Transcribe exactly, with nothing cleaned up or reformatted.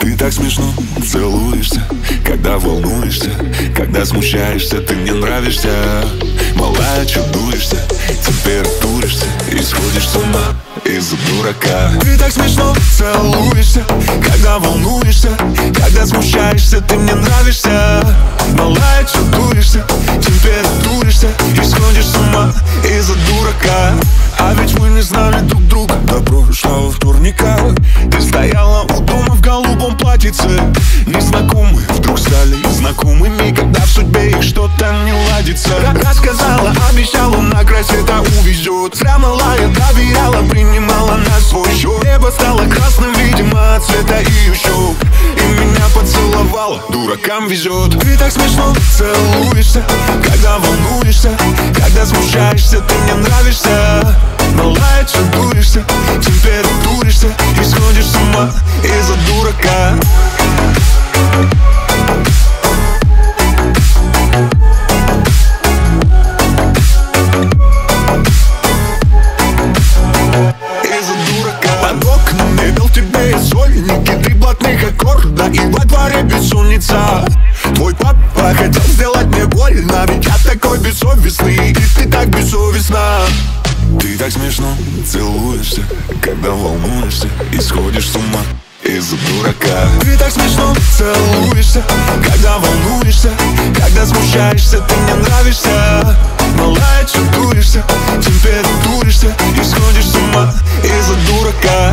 Ты так смешно целуешься, когда волнуешься, когда смущаешься, ты мне нравишься. Малая, чудуешься, температуришься и сходишь с ума из-за дурака. Ты так смешно целуешься, когда волнуешься, когда смущаешься, ты мне нравишься. Малая, чудуешься, температуришься и сходишь с ума из-за дурака. А ведь мы не знали друг друга до прошлого вторника. Ты стояла у дома в голубом платьице. Незнакомые вдруг стали знакомыми, когда в судьбе их что-то не ладится. Рассказала, обещала, на край света увезет. Зря малая доверяла, принимала на свой счет. Небо стало красным, видимо, от цвета ее щек. И меня поцеловала, дуракам везет. Ты так смешно целуешься, когда волнуешься, когда смущаешься, ты мне нравишься. Малая, чудуешься, температуришься и сходишь с ума из-за дурака. Из-за дурака. Под окнами бил тебе сольники, три блатных аккорда и во дворе бессонница. Твой папа хотел сделать мне больно, ведь я такой бессовестный, и ты так бессовестна. Ты так смешно целуешься, когда волнуешься и сходишь с ума из-за дурака. Ты так смешно целуешься, когда волнуешься, когда смущаешься, ты мне нравишься. Малая, чудуешься, температуришься и сходишь с ума из-за дурака.